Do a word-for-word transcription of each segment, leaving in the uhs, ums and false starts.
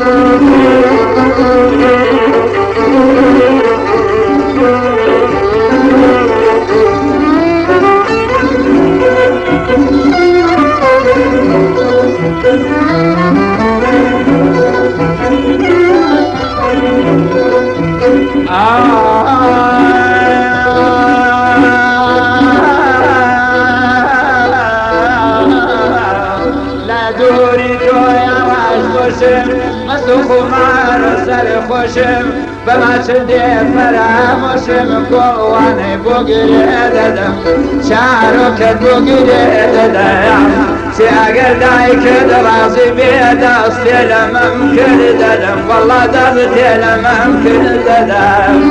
بما تدي فراموشم كواني بوغري ددم شعرك بوغري ددم سياقر دايك درازي بيد أصيل ممكن ددم والله دبتيل ممكن ددم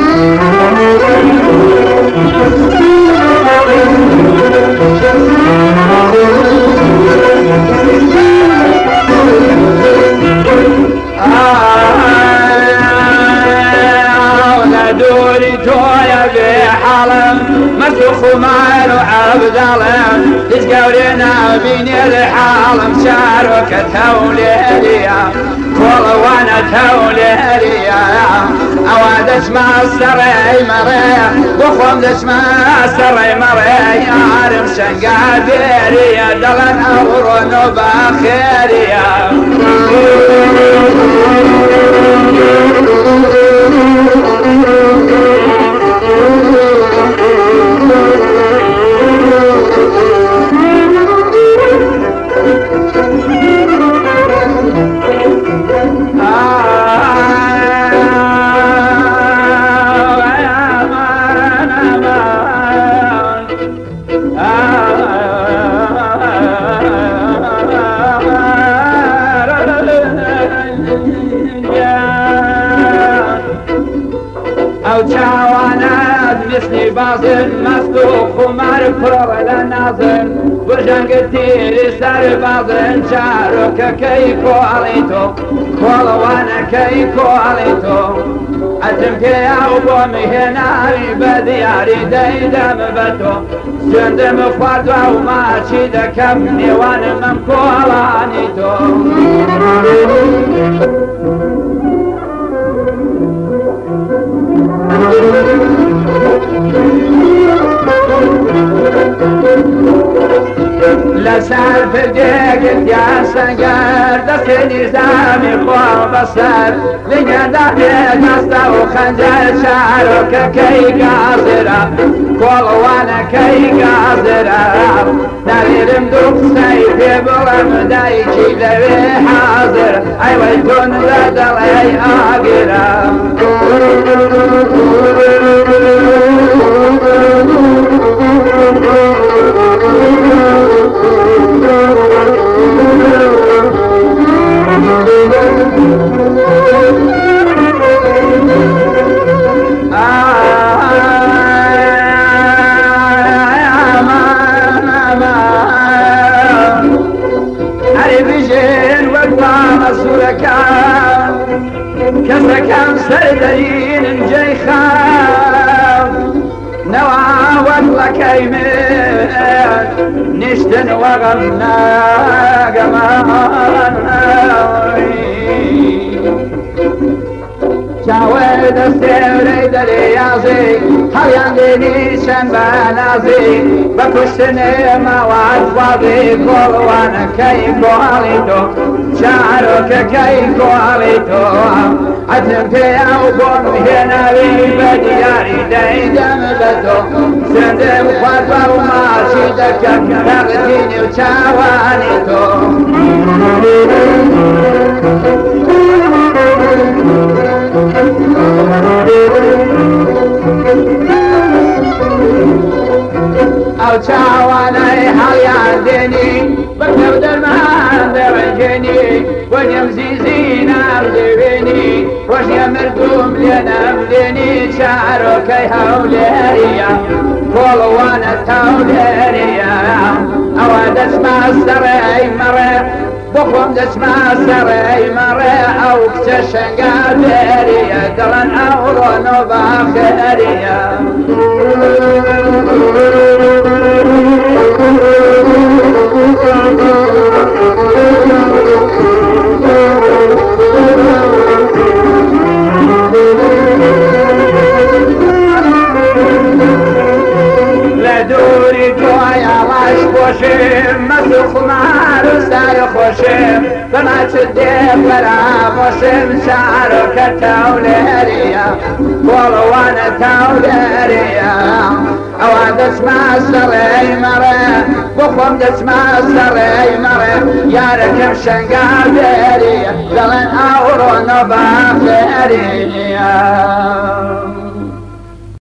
دوري تويا بحلم مسوخ مال وعبد العلم تسقورينا بيني الحالم شارك توليليا كل وانا توليليا اواد اسمع السري مري بخوم اسمع السري مري عارم شنقاديريا دلن اورون باخيريا بازن مصدوق ومار فرغ نازن برجان قتير سر بازن شارك كيكو عليتو كولوانا كيكو عليتو عزم كيا وبومي هناري بدياري ديدم بتو سندم فردوا وما شيدا كمني وانا ممكولانيتو لسال في الجيق يا سنقر دخل نظامي خواب السر لقد احيك استا وخنجر شعرك كي قاصرة كل وانا كي قاصرة نريد مدوك سيفي بلم دايكي لبي حاضر ايوه يكون لدلي اقرا كسكن سردين جاي خاف نوع والله كيمين نشتن وغمنا قمان شاود السيري دريازي هل ينديني شنبانازي بكشتني مواد فاضي كل وانا كيكو عليتو شعرك كيكو عليتو عزمت يا وبوم هنا بدياري ديدم بتو سندم خطوة وما شيدك نغتيني وشاوانيتو او شاواني هل يعدني بكتب درمان درجني ونيم زيزين عبدبني وشيم مردوم لنا مدني شعرك يهوليريا كل وانا توليريا اواد اسمع السري مري بخوم دسمع السري مري او كتشن قادريا دلن اورون باخريا Oh خۆشم مەسو خمار و سار خۆشم بەما چ دێ فەرامۆشم شارۆکە تاولێریە بۆڵەوانە تاولێریە ئەوە دەچما سەڕێی مەڕێ بۆ خۆم دەچما سەڕێی مەڕێ یارەکەم شەنگار دێریە دەڵێن ئاوڕۆنە باخێریە